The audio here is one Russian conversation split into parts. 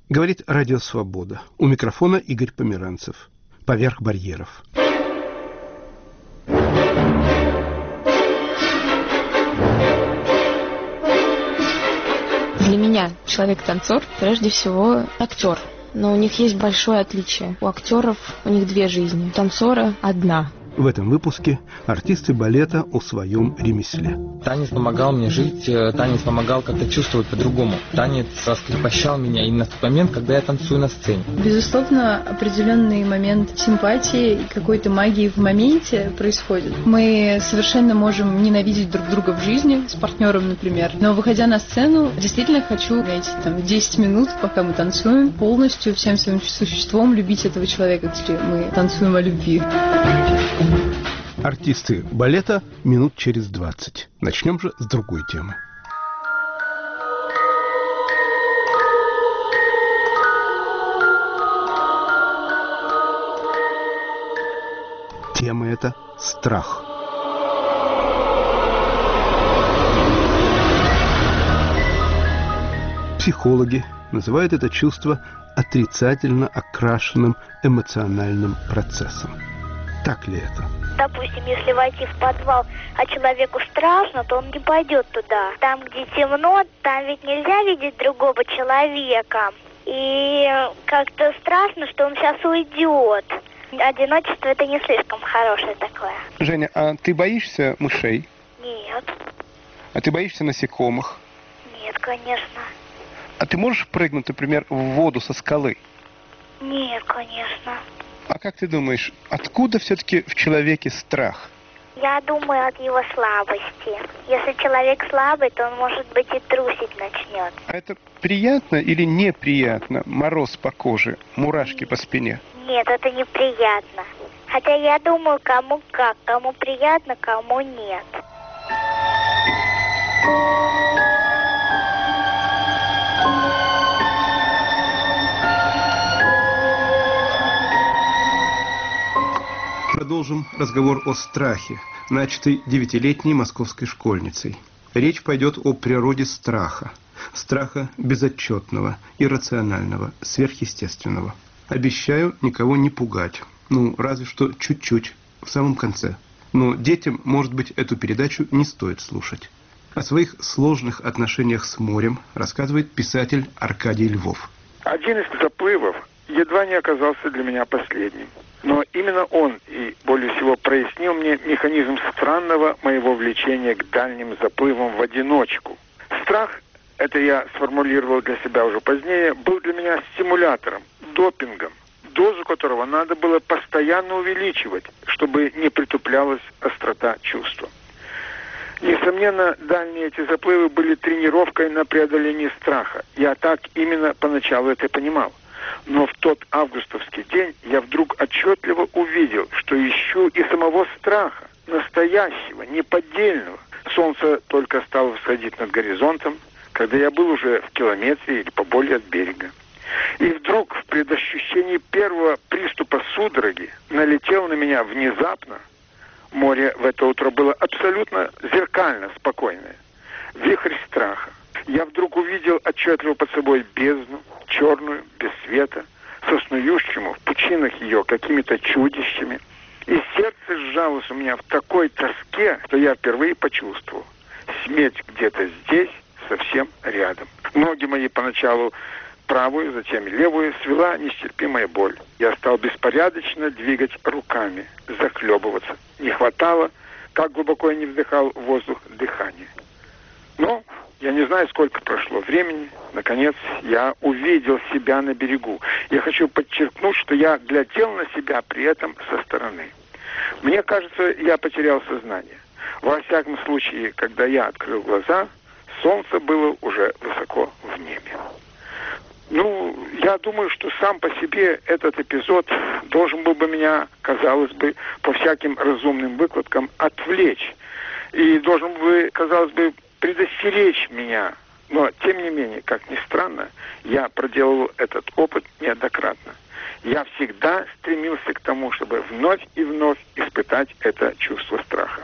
Говорит Радио Свобода. У микрофона Игорь Померанцев. Поверх барьеров. Для меня человек-танцор прежде всего актер. Но у них есть большое отличие. У актеров у них две жизни. У танцора одна. В этом выпуске артисты балета о своем ремесле. Танец помогал мне жить, танец помогал как-то чувствовать по-другому. Танец раскрепощал меня именно в тот момент, когда я танцую на сцене. Безусловно, определенный момент симпатии и какой-то магии в моменте происходит. Мы совершенно можем ненавидеть друг друга в жизни, с партнером, например. Но выходя на сцену, действительно хочу эти 10 минут, пока мы танцуем, полностью всем своим существом любить этого человека, если мы танцуем о любви. Артисты балета минут через 20. Начнем же с другой темы. Тема эта – страх. Психологи называют это чувство отрицательно окрашенным эмоциональным процессом. Так ли это? Допустим, если войти в подвал, а человеку страшно, то он не пойдет туда. Там, где темно, там ведь нельзя видеть другого человека. И как-то страшно, что он сейчас уйдет. Одиночество – это не слишком хорошее такое. Женя, а ты боишься мышей? Нет. А ты боишься насекомых? Нет, конечно. А ты можешь прыгнуть, например, в воду со скалы? Нет, конечно. А как ты думаешь, откуда все-таки в человеке страх? Я думаю, от его слабости. Если человек слабый, то он, может быть, и трусить начнет. А это приятно или неприятно? Мороз по коже, мурашки по спине? Нет, это неприятно. Хотя я думаю, кому как. Кому приятно, кому нет. Продолжим разговор о страхе, начатый 9-летней московской школьницей. Речь пойдет о природе страха. Страха безотчетного, иррационального, сверхъестественного. Обещаю никого не пугать. Разве что чуть-чуть, в самом конце. Но детям, может быть, эту передачу не стоит слушать. О своих сложных отношениях с морем рассказывает писатель Аркадий Львов. Один из заплывов едва не оказался для меня последним. Но именно он и более всего прояснил мне механизм странного моего влечения к дальним заплывам в одиночку. Страх, это я сформулировал для себя уже позднее, был для меня стимулятором, допингом, дозу которого надо было постоянно увеличивать, чтобы не притуплялась острота чувства. Несомненно, дальние эти заплывы были тренировкой на преодоление страха. Я так именно поначалу это понимал. Но в тот августовский день я вдруг отчетливо увидел, что ищу и самого страха, настоящего, неподдельного. Солнце только стало всходить над горизонтом, когда я был уже в километре или поболее от берега. И вдруг в предощущении первого приступа судороги налетел на меня внезапно. Море в это утро было абсолютно зеркально спокойное. Вихрь страха. Я вдруг увидел отчетливо под собой бездну, черную, без света, со снующему в пучинах ее какими-то чудищами. И сердце сжалось у меня в такой тоске, что я впервые почувствовал. Смерть где-то здесь, совсем рядом. Ноги мои поначалу правую, затем левую свела нестерпимая боль. Я стал беспорядочно двигать руками, захлебываться. Не хватало, как глубоко я не вдыхал воздух, дыхания. Но я не знаю, сколько прошло времени. Наконец, я увидел себя на берегу. Я хочу подчеркнуть, что я глядел на себя при этом со стороны. Мне кажется, я потерял сознание. Во всяком случае, когда я открыл глаза, солнце было уже высоко в небе. Я думаю, что сам по себе этот эпизод должен был бы меня, казалось бы, по всяким разумным выкладкам отвлечь. И должен бы, казалось бы, предостеречь меня. Но, тем не менее, как ни странно, я проделал этот опыт неоднократно. Я всегда стремился к тому, чтобы вновь и вновь испытать это чувство страха.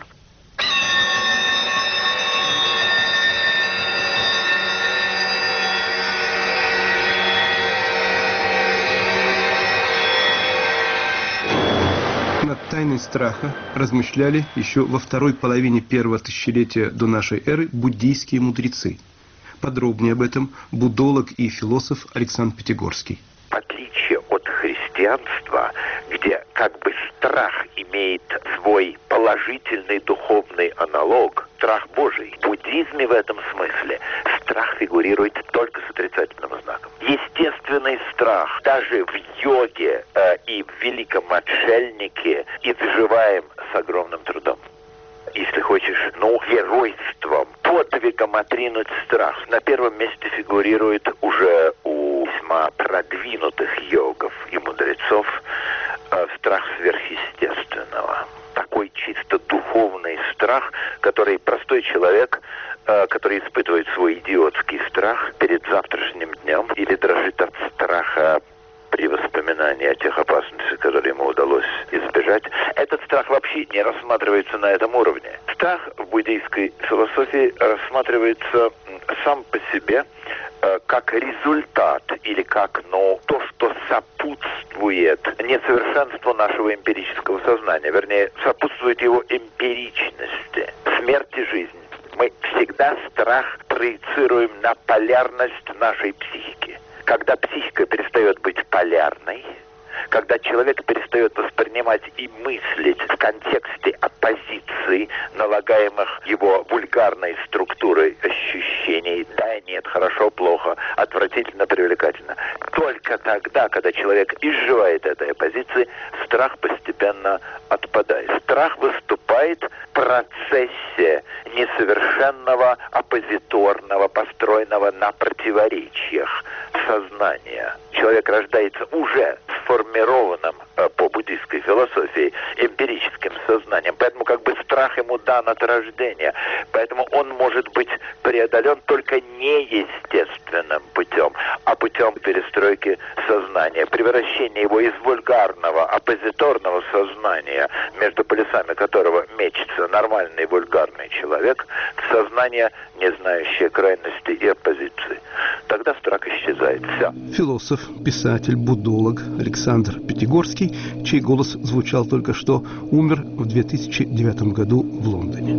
тайной страха размышляли еще во второй половине первого тысячелетия до нашей эры буддийские мудрецы. Подробнее об этом буддолог и философ Александр Пятигорский. В отличие от христианства, где как бы страх имеет свой положительный духовный аналог, страх Божий, в буддизме в этом смысле страх фигурирует только с отрицательным знаком. Естественный страх даже в йоге и в великом отшельнике изживаем с огромным трудом. Если хочешь, геройством, подвигом отринуть страх. На первом месте фигурирует уже у весьма продвинутых йогов и мудрецов страх сверхъестественного. Такой чисто духовный страх, который простой человек, который испытывает свой идиотский страх перед завтрашним днем или дрожит от страха при воспоминании о тех опасностях, которые ему удалось избежать, этот страх вообще не рассматривается на этом уровне. Страх в буддийской философии рассматривается сам по себе как результат или как то, что сопутствует несовершенству нашего эмпирического сознания, вернее, сопутствует его эмпиричности, смерти жизни. Мы всегда страх проецируем на полярность нашей психики. Когда психика перестает быть полярной, когда человек перестает воспринимать и мыслить в контексте оппозиции, налагаемых его вульгарной структурой ощущений, да, нет, хорошо, плохо, отвратительно, привлекательно. Только тогда, когда человек изживает этой оппозиции, страх постепенно отпадает. Страх выступает в процессе несовершенного, оппозиторного, построенного на противоречиях сознания. Человек рождается уже сформированным по буддийской философии эмпирическим сознанием. Поэтому как бы страх ему дан от рождения. Поэтому он может быть преодолен только неестественным путем, а путем перестройки сознания, превращения его из вульгарного, оппозиторного сознания, между полюсами которого мечется нормальный вульгарный человек, в сознание, не знающее крайности и оппозиции. Тогда страх исчезает. Все. Философ, писатель, буддолог Александр Пятигорский, чей голос звучал только что, умер в 2009 году в Лондоне.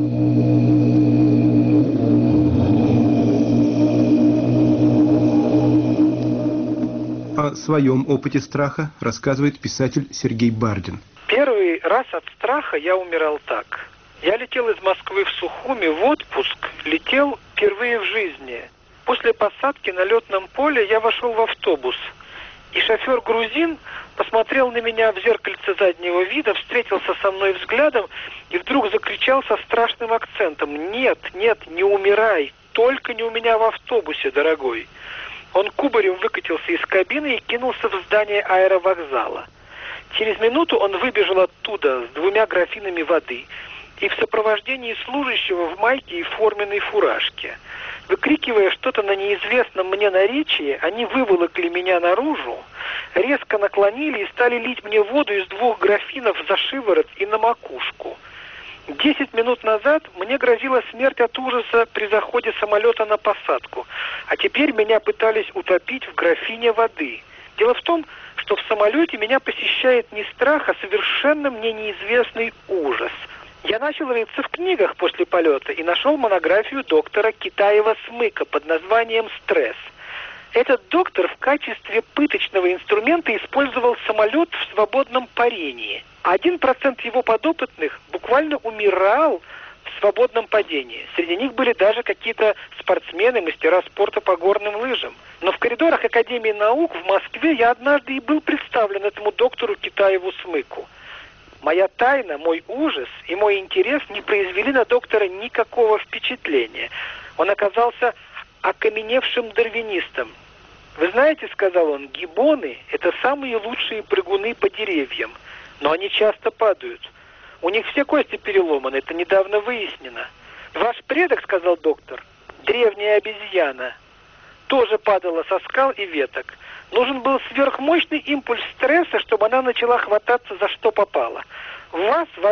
О своем опыте страха рассказывает писатель Сергей Бардин. Первый раз от страха я умирал так. Я летел из Москвы в Сухуми в отпуск, летел впервые в жизни. После посадки на летном поле я вошел в автобус, и шофер-грузин посмотрел на меня в зеркальце заднего вида, встретился со мной взглядом и вдруг закричал со страшным акцентом: «Нет, нет, не умирай, только не у меня в автобусе, дорогой». Он кубарем выкатился из кабины и кинулся в здание аэровокзала. Через минуту он выбежал оттуда с 2 графинами воды и в сопровождении служащего в майке и форменной фуражке. Выкрикивая что-то на неизвестном мне наречии, они выволокли меня наружу, резко наклонили и стали лить мне воду из 2 графинов за шиворот и на макушку. 10 минут назад мне грозила смерть от ужаса при заходе самолета на посадку, а теперь меня пытались утопить в графине воды. Дело в том, что в самолете меня посещает не страх, а совершенно мне неизвестный ужас. Я начал рыться в книгах после полета и нашел монографию доктора Китаева-Смыка под названием «Стресс». Этот доктор в качестве пыточного инструмента использовал самолет в свободном парении. 1% его подопытных буквально умирал в свободном падении. Среди них были даже какие-то спортсмены, мастера спорта по горным лыжам. Но в коридорах Академии наук в Москве я однажды и был представлен этому доктору Китаеву-Смыку. Моя тайна, мой ужас и мой интерес не произвели на доктора никакого впечатления. Он оказался окаменевшим дарвинистом. «Вы знаете, — сказал он, — гиббоны — это самые лучшие прыгуны по деревьям, но они часто падают. У них все кости переломаны, это недавно выяснено. Ваш предок, — сказал доктор, — древняя обезьяна, тоже падала со скал и веток. Нужен был сверхмощный импульс стресса, чтобы она начала хвататься за что попало. В вас в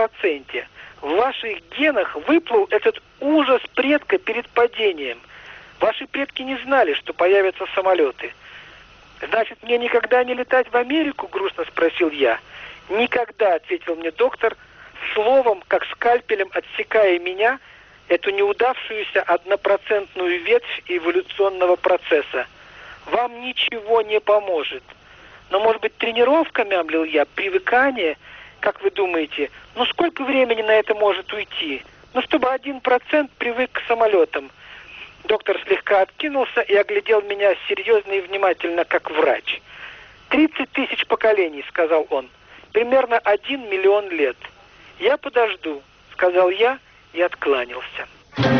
1%, в ваших генах выплыл этот ужас предка перед падением. Ваши предки не знали, что появятся самолеты. Значит, мне никогда не летать в Америку, грустно спросил я. Никогда, ответил мне доктор, словом, как скальпелем отсекая меня, эту неудавшуюся 1% ветвь эволюционного процесса. Вам ничего не поможет. Но, может быть, тренировка, мямлил я, привыкание, как вы думаете, сколько времени на это может уйти? Чтобы 1% привык к самолетам. Доктор слегка откинулся и оглядел меня серьезно и внимательно, как врач. 30 тысяч поколений, сказал он. Примерно 1 миллион лет. Я подожду, сказал я и откланялся.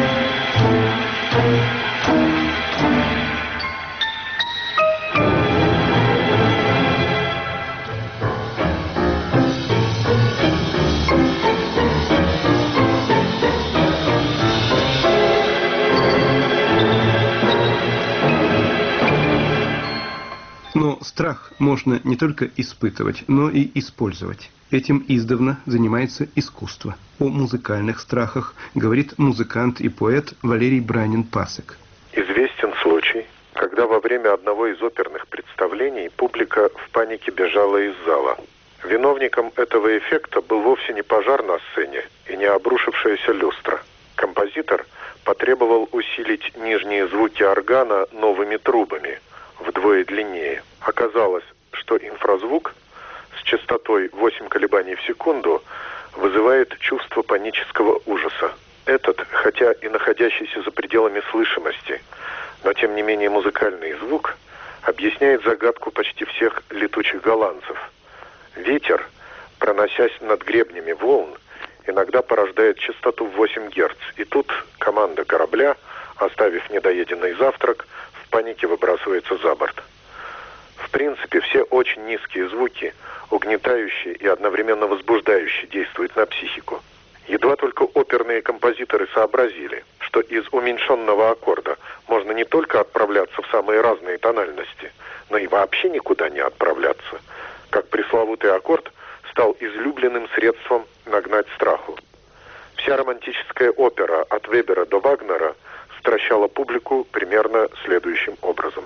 Но страх можно не только испытывать, но и использовать. Этим издавна занимается искусство. О музыкальных страхах говорит музыкант и поэт Валерий Бранин-Пасек. Известен случай, когда во время одного из оперных представлений публика в панике бежала из зала. Виновником этого эффекта был вовсе не пожар на сцене и не обрушившаяся люстра. Композитор потребовал усилить нижние звуки органа новыми трубами, вдвое длиннее. Оказалось, что инфразвук с частотой 8 колебаний в секунду вызывает чувство панического ужаса. Этот, хотя и находящийся за пределами слышимости, но тем не менее музыкальный звук объясняет загадку почти всех летучих голландцев. Ветер, проносясь над гребнями волн, иногда порождает частоту в 8 Гц. И тут команда корабля, оставив недоеденный завтрак, в панике выбрасывается за борт. В принципе, все очень низкие звуки, угнетающие и одновременно возбуждающие, действуют на психику. Едва только оперные композиторы сообразили, что из уменьшенного аккорда можно не только отправляться в самые разные тональности, но и вообще никуда не отправляться, как пресловутый аккорд стал излюбленным средством нагнать страху. Вся романтическая опера от Вебера до Вагнера стращала публику примерно следующим образом.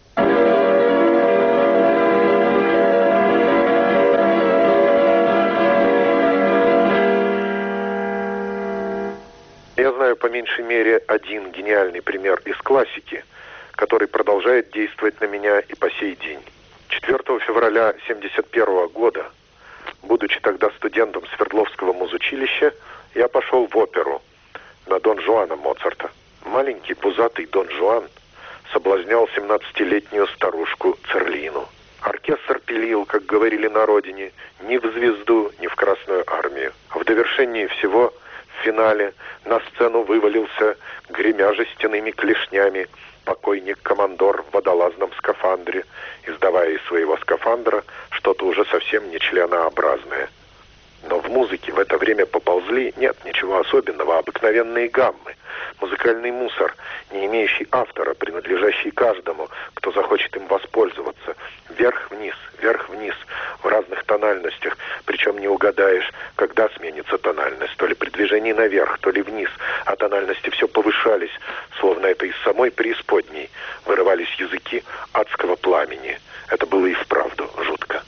Я знаю по меньшей мере один гениальный пример из классики, который продолжает действовать на меня и по сей день. 4 февраля 1971 года, будучи тогда студентом Свердловского музучилища, я пошел в оперу на Дон Жуана Моцарта. Маленький пузатый Дон Жуан соблазнял 17-летнюю старушку Церлину. Оркестр пилил, как говорили на родине, ни в звезду, ни в Красную армию. А в довершении всего, в финале, на сцену вывалился, гремя жестяными клешнями, покойник-командор в водолазном скафандре, издавая из своего скафандра что-то уже совсем не членообразное. Но в музыке в это время поползли, нет ничего особенного, обыкновенные гаммы, музыкальный мусор, не имеющий автора, принадлежащий каждому, кто захочет им воспользоваться. Вверх-вниз, в разных тональностях, причем не угадаешь, когда сменится тональность, то ли при движении наверх, то ли вниз, а тональности все повышались, словно это из самой преисподней вырывались языки адского пламени. Это было и вправду жутко.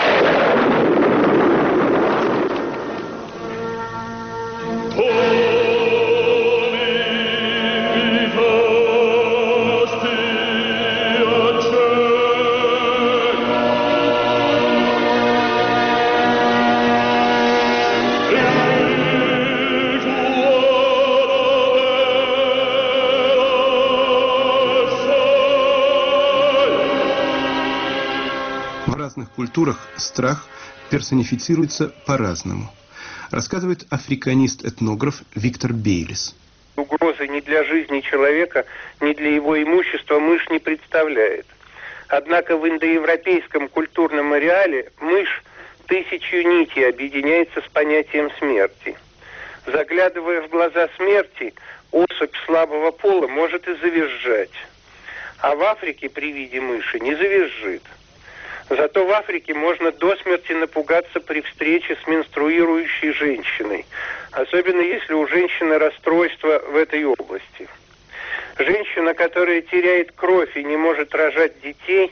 В разных культурах страх персонифицируется по-разному. Рассказывает африканист-этнограф Виктор Бейлис. Угрозы ни для жизни человека, ни для его имущества мышь не представляет. Однако в индоевропейском культурном ареале мышь тысячью нитей объединяется с понятием смерти. Заглядывая в глаза смерти, особь слабого пола может и завизжать. А в Африке при виде мыши не завизжит. Зато в Африке можно до смерти напугаться при встрече с менструирующей женщиной, особенно если у женщины расстройство в этой области. Женщина, которая теряет кровь и не может рожать детей,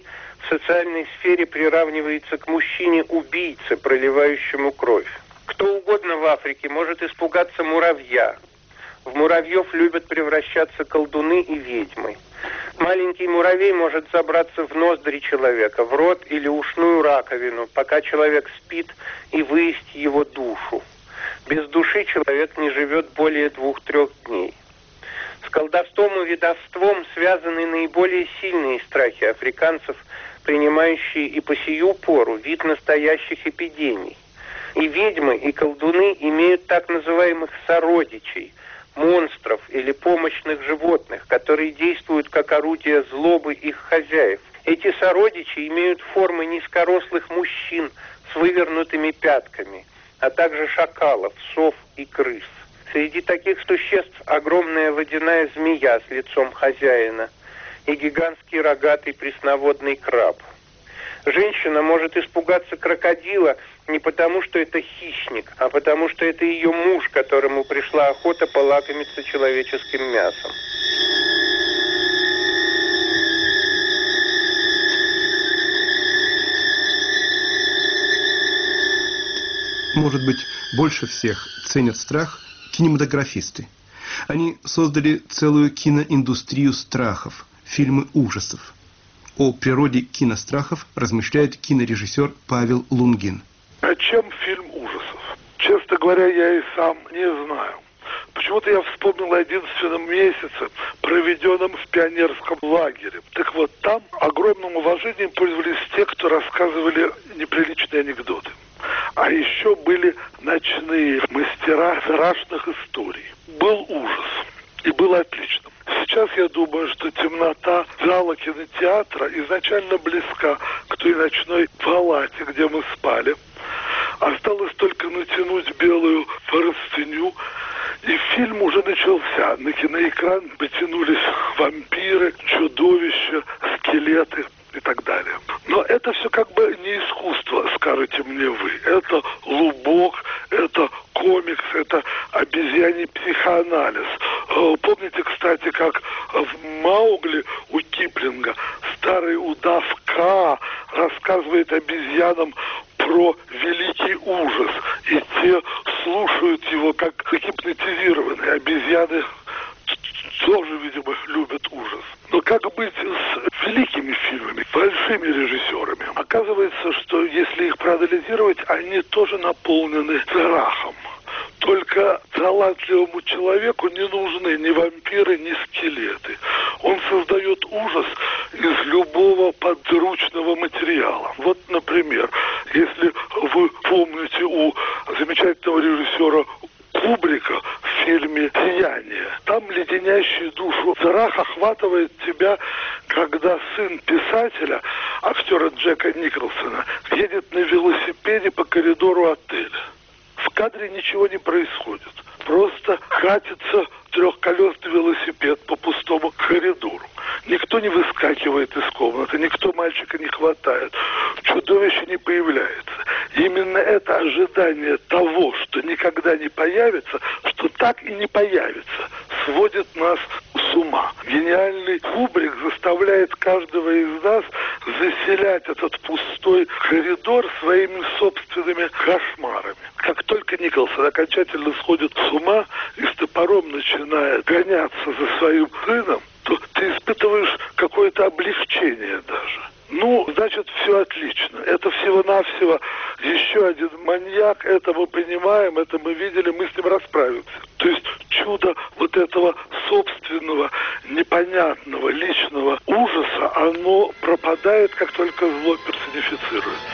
в социальной сфере приравнивается к мужчине-убийце, проливающему кровь. Кто угодно в Африке может испугаться муравья. В муравьев любят превращаться колдуны и ведьмы. Маленький муравей может забраться в ноздри человека, в рот или ушную раковину, пока человек спит, и выесть его душу. Без души человек не живет более 2-3 дней. С колдовством и ведовством связаны наиболее сильные страхи африканцев, принимающие и по сию пору вид настоящих эпидемий. И ведьмы, и колдуны имеют так называемых сородичей, монстров или помощных животных, которые действуют как орудие злобы их хозяев. Эти сородичи имеют формы низкорослых мужчин с вывернутыми пятками, а также шакалов, сов и крыс. Среди таких существ огромная водяная змея с лицом хозяина и гигантский рогатый пресноводный краб. Женщина может испугаться крокодила не потому, что это хищник, а потому, что это ее муж, которому пришла охота полакомиться человеческим мясом. Может быть, больше всех ценят страх кинематографисты. Они создали целую киноиндустрию страхов, фильмы ужасов. О природе кинострахов размышляет кинорежиссер Павел Лунгин. О чем фильм ужасов? Честно говоря, я и сам не знаю. Почему-то я вспомнил о 11 месяце, проведенном в пионерском лагере. Так вот, там огромным уважением пользовались те, кто рассказывали неприличные анекдоты. А еще были ночные мастера страшных историй. Был ужас. И было отлично. Сейчас я думаю, что темнота зала кинотеатра изначально близка к той ночной палате, где мы спали. Осталось только натянуть белую простыню, и фильм уже начался. На киноэкран потянулись вампиры, чудовища, скелеты и так далее. Но это все как бы не искусство, скажете мне вы. Это лубок, это комикс, это обезьяний психоанализ. Помните, кстати, как в «Маугли» у Киплинга старый удав Ка рассказывает обезьянам про великий ужас, и те слушают его как гипнотизированные. Обезьяны тоже, видимо, любят ужас. Но как быть с великими фильмами, большими режиссерами? Оказывается, что если их проанализировать, они тоже наполнены страхом. Только талантливому человеку не нужны ни вампиры, ни скелеты. Он создает ужас из любого подручного материала. Вот, например, если вы помните у замечательного режиссера Кубрика в фильме «Сияние». Там леденящий душу страх охватывает тебя, когда сын писателя, актера Джека Николсона, едет на велосипеде по коридору отеля. В кадре ничего не происходит. Просто катится трехколесный велосипед по пустому коридору. Никто не выскакивает из комнаты, никто мальчика не хватает. Чудовище не появляется. Именно это ожидание того, что никогда не появится, что так и не появится, сводит нас с ума. Гениальный Кубрик заставляет каждого из нас заселять этот пустой коридор своими собственными кошмарами. Как только Николсон окончательно сходит с ума и с топором начинает гоняться за своим сыном, то ты испытываешь какое-то облегчение даже. Ну, значит, все отлично. Это всего-навсего еще один маньяк, это мы понимаем, это мы видели, мы с ним расправимся. То есть чудо вот этого собственного, непонятного, личного ужаса, оно пропадает, как только зло персонифицируется.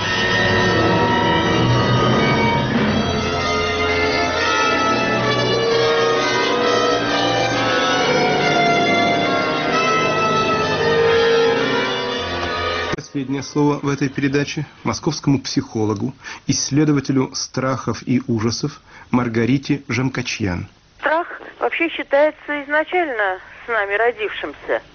Последнее слово в этой передаче московскому психологу, исследователю страхов и ужасов Маргарите Жемкачьян. Страх вообще считается изначально с нами родившимся.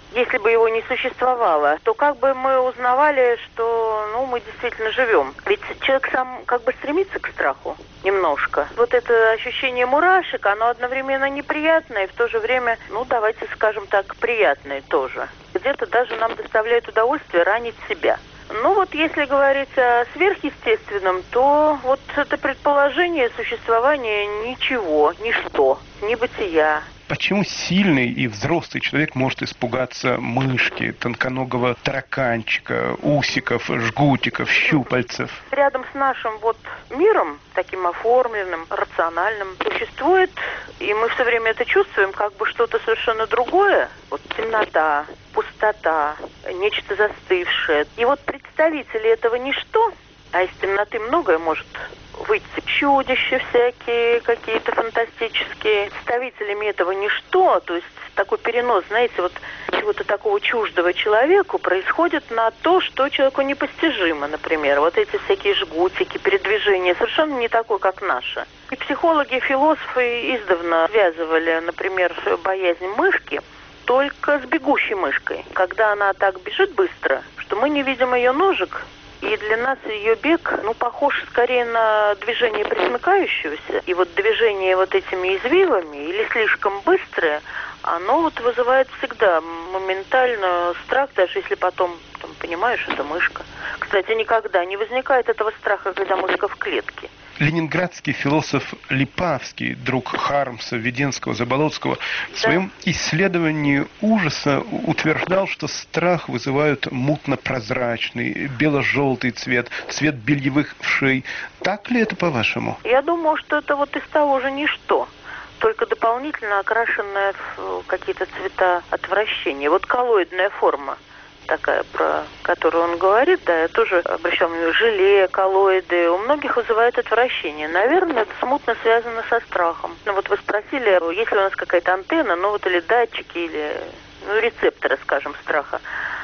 Если бы его не существовало, то как бы мы узнавали, что мы действительно живем. Ведь человек сам как бы стремится к страху немножко. Вот это ощущение мурашек, оно одновременно неприятное и в то же время, давайте скажем так, приятное тоже. Где-то даже нам доставляет удовольствие ранить себя. Если говорить о сверхъестественном, то вот это предположение существования ничего, ничто, небытия. Почему сильный и взрослый человек может испугаться мышки, тонконогого тараканчика, усиков, жгутиков, щупальцев? Рядом с нашим миром, таким оформленным, рациональным, существует, и мы все время это чувствуем, как бы что-то совершенно другое. Темнота, пустота, нечто застывшее. И представители этого ничто, а из темноты многое может выйти, чудища всякие, какие-то фантастические. Представителями этого ничто, то есть такой перенос, чего-то такого чуждого человеку происходит на то, что человеку непостижимо, например. Эти всякие жгутики, передвижения, совершенно не такое, как наше. И психологи, философы издавна связывали, например, боязнь мышки только с бегущей мышкой. Когда она так бежит быстро, что мы не видим ее ножек, и для нас ее бег, похож скорее на движение пресмыкающегося. И движение этими извивами, или слишком быстрое, оно вызывает всегда моментально страх, даже если потом понимаешь, это мышка. Кстати, никогда не возникает этого страха, когда мышка в клетке. Ленинградский философ Липавский, друг Хармса, Веденского, Заболоцкого, в своем исследовании ужаса утверждал, что страх вызывают мутно-прозрачный, бело-желтый цвет, цвет бельевых вшей. Так ли это, по-вашему? Я думаю, что это из того же ничто, только дополнительно окрашенная в какие-то цвета отвращения. Коллоидная форма такая, про которую он говорит, я тоже обращал внимание, желе, коллоиды, у многих вызывает отвращение. Наверное, это смутно связано со страхом. Вы спросили, есть ли у нас какая-то антенна, или датчики, или рецепторы, скажем, страха.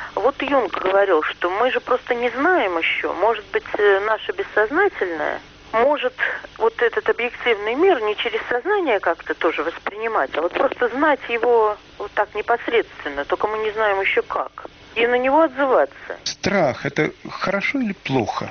Юнг говорил, что мы же просто не знаем еще, может быть, наше бессознательное может этот объективный мир не через сознание как-то тоже воспринимать, а просто знать его так непосредственно, только мы не знаем еще как. И на него отзываться. Страх – это хорошо или плохо?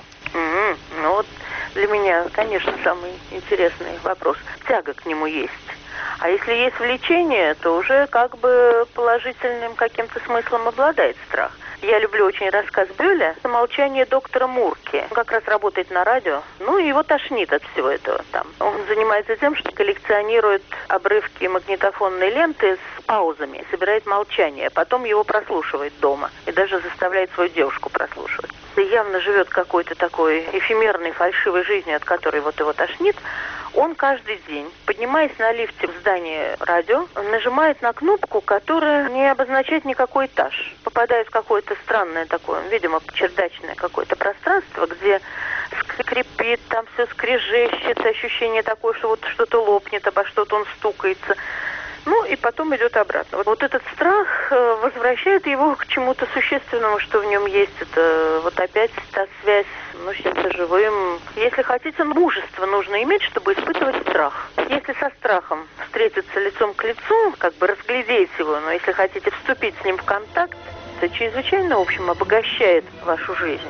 Для меня, конечно, самый интересный вопрос. Тяга к нему есть. А если есть влечение, то уже как бы положительным каким-то смыслом обладает страх. Я люблю очень рассказ Бёля «Молчание доктора Мурки». Он как раз работает на радио. И его тошнит от всего этого там. Он занимается тем, что коллекционирует обрывки магнитофонной ленты с паузами, собирает молчание, потом его прослушивает дома и даже заставляет свою девушку прослушивать. И явно живет какой-то такой эфемерной, фальшивой жизнью, от которой его тошнит. Он каждый день, поднимаясь на лифте в здание радио, нажимает на кнопку, которая не обозначает никакой этаж. Попадает в какое-то странное такое, видимо, чердачное какое-то пространство, где скрипит, там все скрежещет, ощущение такое, что что-то лопнет, обо что-то он стукается. И потом идет обратно. Этот страх возвращает его к чему-то существенному, что в нем есть. Это опять та связь с чем-то живым. Если хотите, мужество нужно иметь, чтобы испытывать страх. Если со страхом встретиться лицом к лицу, как бы разглядеть его, но если хотите вступить с ним в контакт, это чрезвычайно, в общем, обогащает вашу жизнь.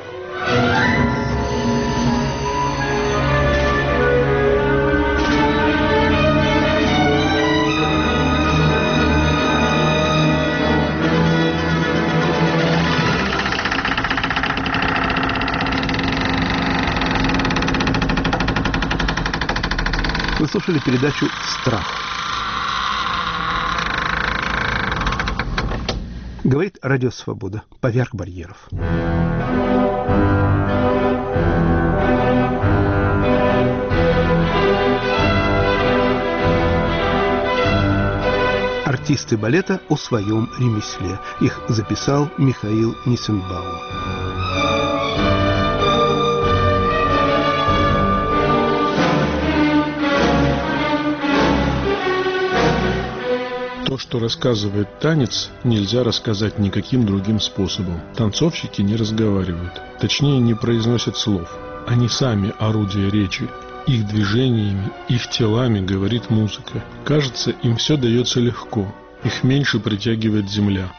Вы слушали передачу «Страх». Говорит Радио Свобода. Поверх барьеров. Артисты балета о своем ремесле. Их записал Михаил Ниссенбаум. То, что рассказывает танец, нельзя рассказать никаким другим способом. Танцовщики не разговаривают, точнее не произносят слов. Они сами орудия речи. Их движениями, их телами говорит музыка. Кажется, им все дается легко. Их меньше притягивает земля.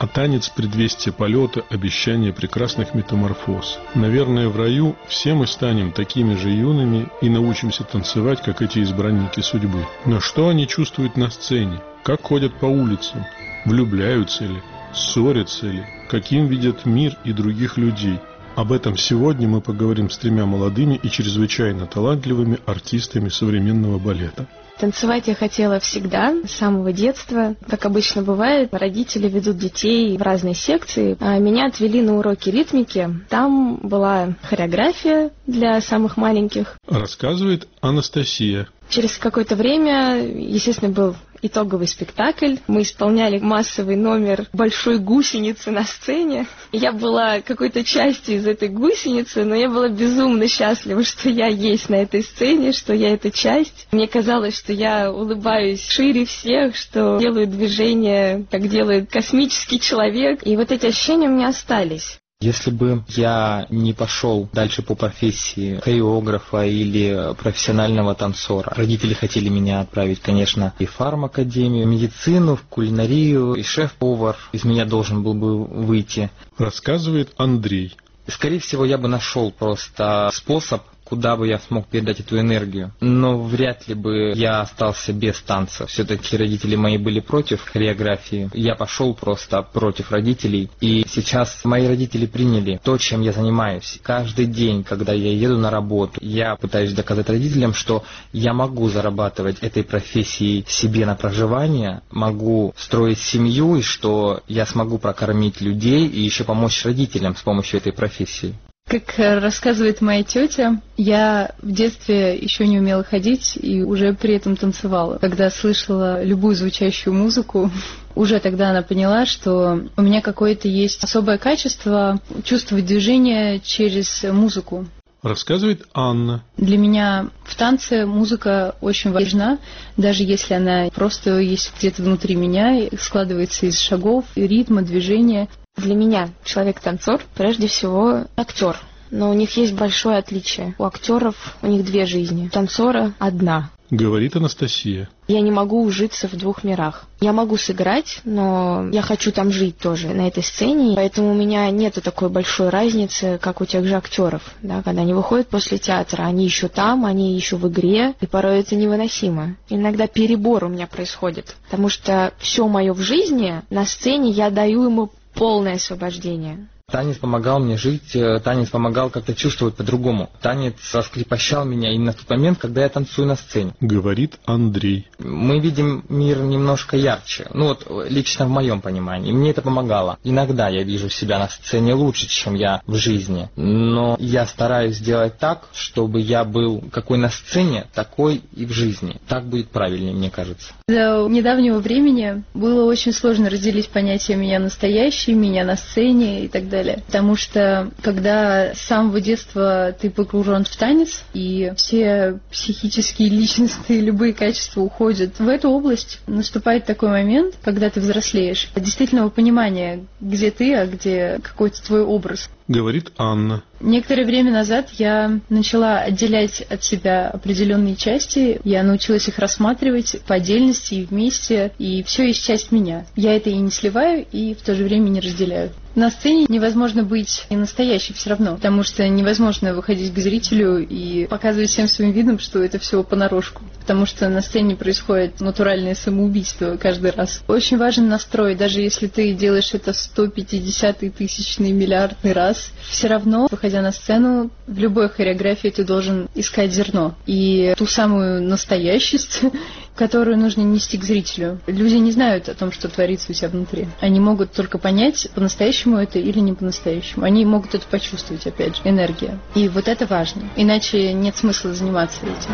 А танец – предвестие полета, обещание прекрасных метаморфоз. Наверное, в раю все мы станем такими же юными и научимся танцевать, как эти избранники судьбы. Но что они чувствуют на сцене? Как ходят по улицам? Влюбляются ли? Ссорятся ли? Каким видят мир и других людей? Об этом сегодня мы поговорим с 3 молодыми и чрезвычайно талантливыми артистами современного балета. Танцевать я хотела всегда, с самого детства. Как обычно бывает, родители ведут детей в разные секции, а меня отвели на уроки ритмики. Там была хореография для самых маленьких. Рассказывает Анастасия. Через какое-то время, естественно, был итоговый спектакль. Мы исполняли массовый номер большой гусеницы на сцене. Я была какой-то частью из этой гусеницы, но я была безумно счастлива, что я есть на этой сцене, что я эта часть. Мне казалось, что я улыбаюсь шире всех, что делаю движение, как делает космический человек. И вот эти ощущения у меня остались. Если бы я не пошел дальше по профессии хореографа или профессионального танцора, родители хотели меня отправить, конечно, и в фармакадемию, в медицину, в кулинарию, и шеф-повар из меня должен был бы выйти. Рассказывает Андрей. Скорее всего, я бы нашел просто способ, куда бы я смог передать эту энергию. Но вряд ли бы я остался без танца. Все-таки родители мои были против хореографии. Я пошел просто против родителей. И сейчас мои родители приняли то, чем я занимаюсь. Каждый день, когда я еду на работу, я пытаюсь доказать родителям, что я могу зарабатывать этой профессией себе на проживание, могу строить семью, и что я смогу прокормить людей и еще помочь родителям с помощью этой профессии. Как рассказывает моя тетя, я в детстве еще не умела ходить и уже при этом танцевала. Когда слышала любую звучащую музыку, уже тогда она поняла, что у меня какое-то есть особое качество чувствовать движение через музыку. Рассказывает Анна. Для меня в танце музыка очень важна, даже если она просто есть где-то внутри меня, складывается из шагов, ритма, движения. Для меня человек-танцор прежде всего актер. Но у них есть большое отличие. У актеров у них 2 жизни, у танцора 1. Говорит Анастасия. Я не могу ужиться в 2 мирах. Я могу сыграть, но я хочу там жить тоже, на этой сцене. Поэтому у меня нету такой большой разницы, как у тех же актеров. Да, когда они выходят после театра, они еще там, они еще в игре, и порой это невыносимо. Иногда перебор у меня происходит, потому что все мое в жизни на сцене я даю ему полное освобождение. Танец помогал мне жить, танец помогал как-то чувствовать по-другому. Танец раскрепощал меня именно в тот момент, когда я танцую на сцене. Говорит Андрей. Мы видим мир немножко ярче. Лично в моем понимании. Мне это помогало. Иногда я вижу себя на сцене лучше, чем я в жизни. Но я стараюсь сделать так, чтобы я был какой на сцене, такой и в жизни. Так будет правильнее, мне кажется. До недавнего времени было очень сложно разделить понятие «меня настоящий», «меня на сцене» и так далее. Потому что, когда с самого детства ты погружен в танец, и все психические, личностные, любые качества уходят в эту область, наступает такой момент, когда ты взрослеешь, действительного понимания, где ты, а где какой-то твой образ. Говорит Анна. Некоторое время назад я начала отделять от себя определенные части. Я научилась их рассматривать по отдельности и вместе, и все есть часть меня. Я это и не сливаю, и в то же время не разделяю. На сцене невозможно быть и настоящей все равно, потому что невозможно выходить к зрителю и показывать всем своим видом, что это все понарошку, потому что на сцене происходит натуральное самоубийство каждый раз. Очень важен настрой, даже если ты делаешь это 150-й, 1000-й, миллиардный раз, все равно, выходя на сцену, в любой хореографии ты должен искать зерно и ту самую настоящесть, которую нужно нести к зрителю. Люди не знают о том, что творится у тебя внутри. Они могут только понять, по-настоящему это или не по-настоящему. Они могут это почувствовать, опять же, энергия. И вот это важно. Иначе нет смысла заниматься этим.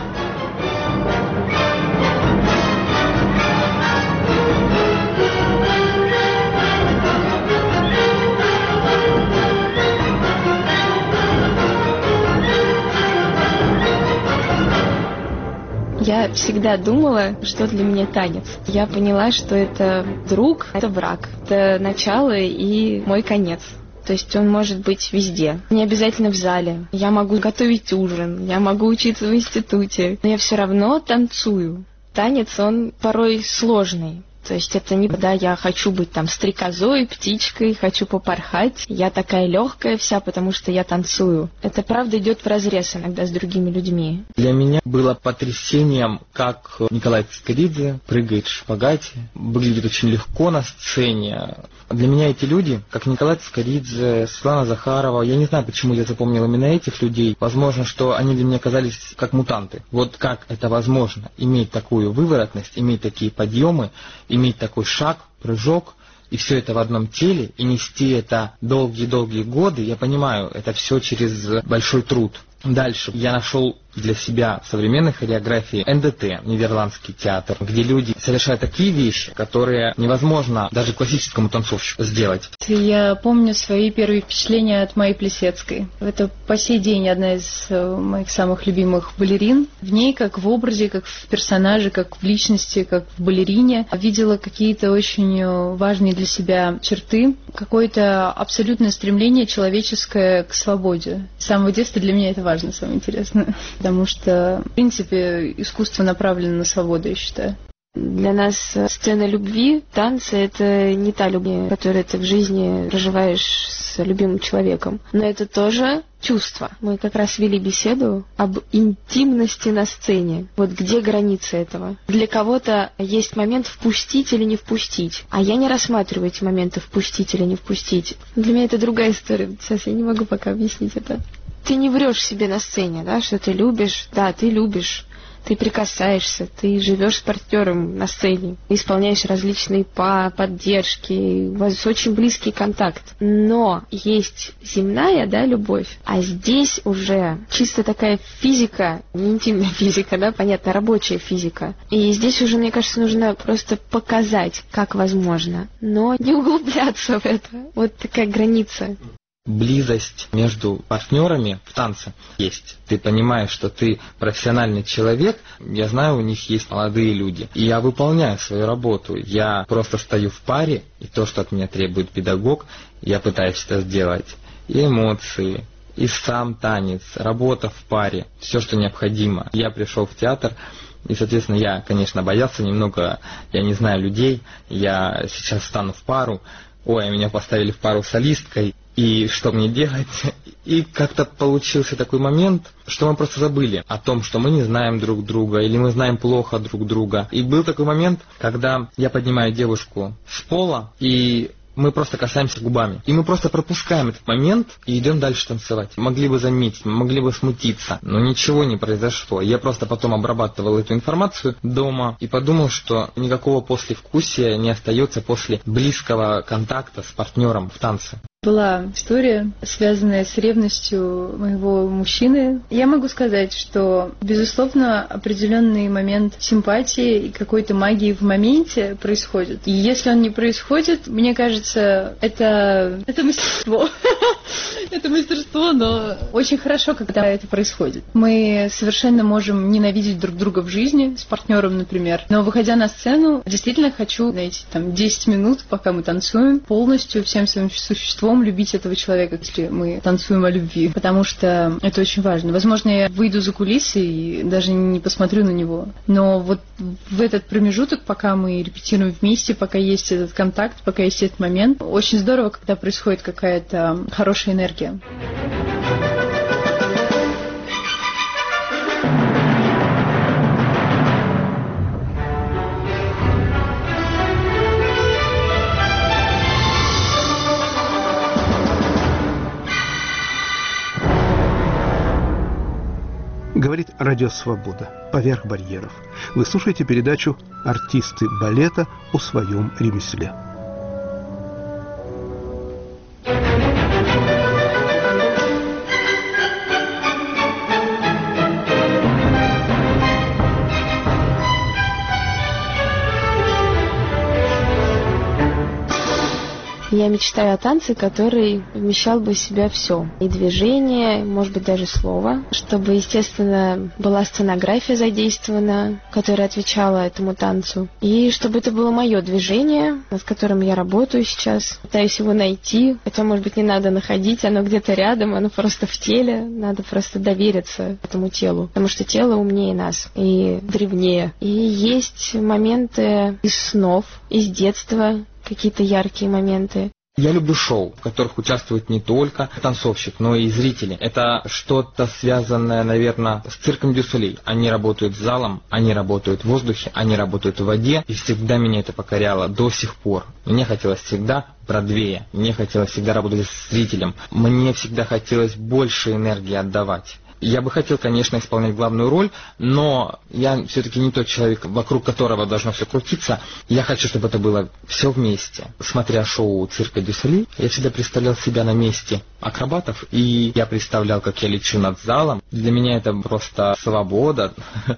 Я всегда думала, что для меня танец. Я поняла, что это друг, это враг, это начало и мой конец. То есть он может быть везде. Не обязательно в зале. Я могу готовить ужин, я могу учиться в институте, но я все равно танцую. Танец, он порой сложный. То есть это не да, я хочу быть там стрекозой, птичкой, хочу попорхать, я такая легкая вся, потому что я танцую. Это правда идет вразрез иногда с другими людьми. Для меня было потрясением, как Николай Цискоридзе прыгает в шпагате, выглядит очень легко на сцене. Для меня эти люди, как Николай Цискоридзе, Светлана Захарова, я не знаю, почему я запомнил именно этих людей. Возможно, что они для меня казались как мутанты. Вот как это возможно? Иметь такую выворотность, иметь такие подъемы, иметь такой шаг, прыжок, и все это в одном теле, и нести это долгие-долгие годы, я понимаю, это все через большой труд. Дальше я нашел для себя в современной хореографии НДТ, Нидерландский театр, где люди совершают такие вещи, которые невозможно даже классическому танцовщику сделать. Я помню свои первые впечатления от Майи Плисецкой. Это по сей день одна из моих самых любимых балерин. В ней, как в образе, как в персонаже, как в личности, как в балерине, видела какие-то очень важные для себя черты, какое-то абсолютное стремление человеческое к свободе. С самого детства для меня это важно, самое интересное. Потому что, в принципе, искусство направлено на свободу, я считаю. Для нас сцена любви, танцы — это не та любовь, которую ты в жизни проживаешь с любимым человеком. Но это тоже чувство. Мы как раз вели беседу об интимности на сцене. Вот где граница этого? Для кого-то есть момент впустить или не впустить. А я не рассматриваю эти моменты впустить или не впустить. Для меня это другая история. Сейчас я не могу пока объяснить это. Ты не врешь себе на сцене, да, что ты любишь. Да, ты любишь. Ты прикасаешься, ты живешь с партнером на сцене, исполняешь различные поддержки, у вас очень близкий контакт. Но есть земная, да, любовь, а здесь уже чисто такая физика, не интимная физика, да, понятно, рабочая физика. И здесь уже, мне кажется, нужно просто показать, как возможно, но не углубляться в это. Вот такая граница. Близость между партнерами в танце есть. Ты понимаешь, что ты профессиональный человек. Я знаю, у них есть молодые люди. И я выполняю свою работу. Я просто стою в паре, и то, что от меня требует педагог, я пытаюсь это сделать. И эмоции, и сам танец, работа в паре, все, что необходимо. Я пришел в театр, и, соответственно, я, конечно, боялся немного, я не знаю людей. Я сейчас стану в пару. Ой, меня поставили в пару с солисткой. И что мне делать? И как-то получился такой момент, что мы просто забыли о том, что мы не знаем друг друга, или мы знаем плохо друг друга. И был такой момент, когда я поднимаю девушку с пола, и мы просто касаемся губами. И мы просто пропускаем этот момент и идем дальше танцевать. Могли бы заметить, могли бы смутиться, но ничего не произошло. Я просто потом обрабатывал эту информацию дома и подумал, что никакого послевкусия не остается после близкого контакта с партнером в танце. Была история, связанная с ревностью моего мужчины. Я могу сказать, что, безусловно, определенный момент симпатии и какой-то магии в моменте происходит. И если он не происходит, мне кажется, это мастерство. Это мастерство, но очень хорошо, когда это происходит. Мы совершенно можем ненавидеть друг друга в жизни, с партнером, например. Но, выходя на сцену, действительно хочу, знаете, 10 минут, пока мы танцуем, полностью всем своим существом любить этого человека, если мы танцуем о любви, потому что это очень важно. Возможно, я выйду за кулисы и даже не посмотрю на него, но вот в этот промежуток, пока мы репетируем вместе, пока есть этот контакт, пока есть этот момент, очень здорово, когда происходит какая-то хорошая энергия. Говорит Радио Свобода. Поверх барьеров. Вы слушаете передачу «Артисты балета о своем ремесле». Я Я мечтаю о танце, который вмещал бы в себя все. И движение, может быть, даже слово. Чтобы, естественно, была сценография задействована, которая отвечала этому танцу. И чтобы это было мое движение, над которым я работаю сейчас. Пытаюсь его найти. Хотя, может быть, не надо находить, оно где-то рядом, оно просто в теле. Надо просто довериться этому телу. Потому что тело умнее нас и древнее. И есть моменты из снов, из детства, какие-то яркие моменты. Я люблю шоу, в которых участвует не только танцовщик, но и зрители. Это что-то связанное, наверное, с цирком дю Солей. Они работают с залом, они работают в воздухе, они работают в воде. И всегда меня это покоряло до сих пор. Мне хотелось всегда Бродвея, мне хотелось всегда работать с зрителем. Мне всегда хотелось больше энергии отдавать. Я бы хотел, конечно, исполнять главную роль, но я все-таки не тот человек, вокруг которого должно все крутиться. Я хочу, чтобы это было все вместе. Смотря шоу «Цирка дю Солей», я всегда представлял себя на месте акробатов, и я представлял, как я лечу над залом. Для меня это просто свобода,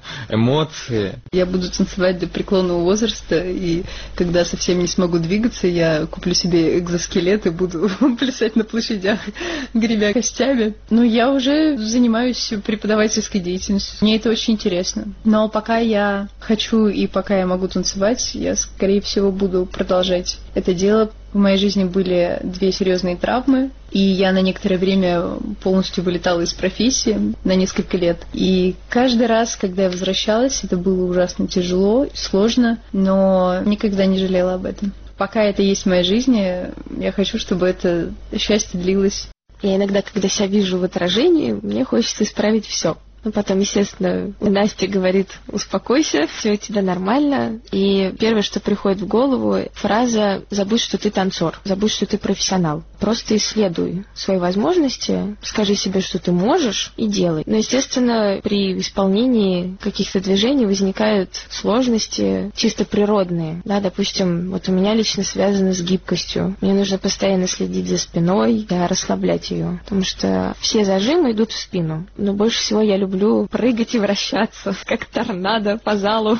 эмоции. Я буду танцевать до преклонного возраста, и когда совсем не смогу двигаться, я куплю себе экзоскелет и буду плясать на площадях, гребя костями. Но я уже занимаюсь преподавательской деятельностью. Мне это очень интересно. Но пока я хочу и пока я могу танцевать, я, скорее всего, буду продолжать это дело. В моей жизни были 2 серьезные травмы, и я на некоторое время полностью вылетала из профессии на несколько лет. И каждый раз, когда я возвращалась, это было ужасно тяжело, сложно, но никогда не жалела об этом. Пока это есть в моей жизни, я хочу, чтобы это счастье длилось. Я иногда, когда себя вижу в отражении, мне хочется исправить все. Но потом, естественно, Настя говорит: успокойся, все у тебя нормально. И первое, что приходит в голову, фраза: забудь, что ты танцор, забудь, что ты профессионал. Просто исследуй свои возможности, скажи себе, что ты можешь, и делай. Но, естественно, при исполнении каких-то движений возникают сложности чисто природные. Да, допустим, вот у меня лично связано с гибкостью. Мне нужно постоянно следить за спиной, расслаблять ее, потому что все зажимы идут в спину. Но больше всего я люблю прыгать и вращаться, как торнадо по залу.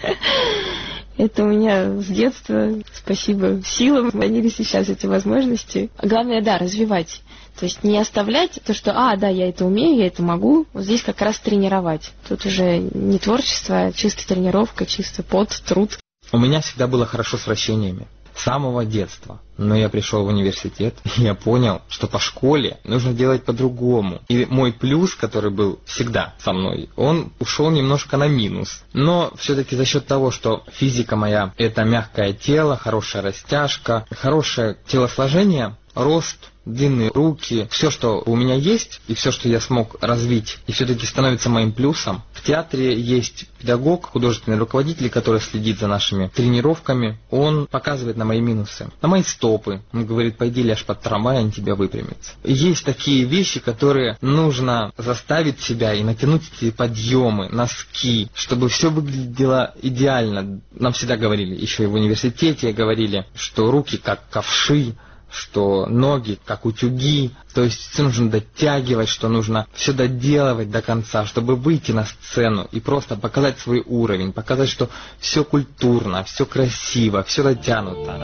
Это у меня с детства, спасибо силам, появились сейчас эти возможности. Главное, да, развивать. То есть не оставлять то, что, да, я это умею, я это могу. Вот здесь как раз тренировать. Тут уже не творчество, а чисто тренировка, чисто пот, труд. У меня всегда было хорошо с вращениями. С самого детства. Но я пришел в университет, и я понял, что по школе нужно делать по-другому. И мой плюс, который был всегда со мной, он ушел немножко на минус. Но все-таки за счет того, что физика моя – это мягкое тело, хорошая растяжка, хорошее телосложение, рост, длинные руки, все, что у меня есть, и все, что я смог развить, и все-таки становится моим плюсом. В театре есть педагог, художественный руководитель, который следит за нашими тренировками. Он показывает на мои минусы, на мои стопы. Он говорит: пойди ляжь под трамвай, они тебя выпрямятся. Есть такие вещи, которые нужно заставить себя и натянуть эти подъемы, носки, чтобы все выглядело идеально. Нам всегда говорили, еще и в университете говорили, что руки как ковши, что ноги как утюги, то есть все нужно дотягивать, что нужно все доделывать до конца, чтобы выйти на сцену и просто показать свой уровень, показать, что все культурно, все красиво, все дотянуто.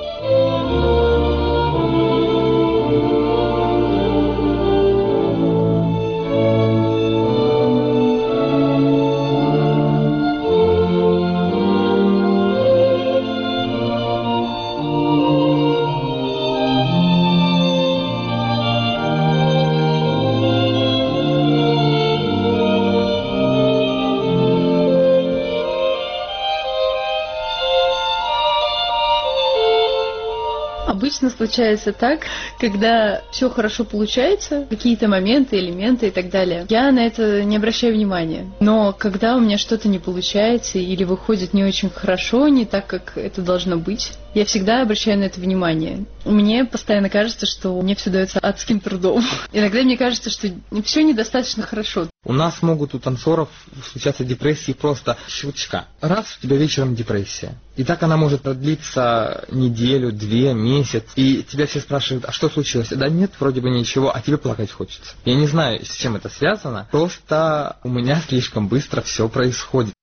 Обычно случается так, когда все хорошо получается, какие-то моменты, элементы и так далее, я на это не обращаю внимания. Но когда у меня что-то не получается или выходит не очень хорошо, не так, как это должно быть, я всегда обращаю на это внимание. Мне постоянно кажется, что мне все дается адским трудом. Иногда мне кажется, что все недостаточно хорошо. У нас могут у танцоров случаться депрессии просто щелчка. Раз, у тебя вечером депрессия. И так она может продлиться неделю, 2, месяц. И тебя все спрашивают: а что случилось? Да нет, вроде бы ничего, а тебе плакать хочется. Я не знаю, с чем это связано. Просто у меня слишком быстро все происходит.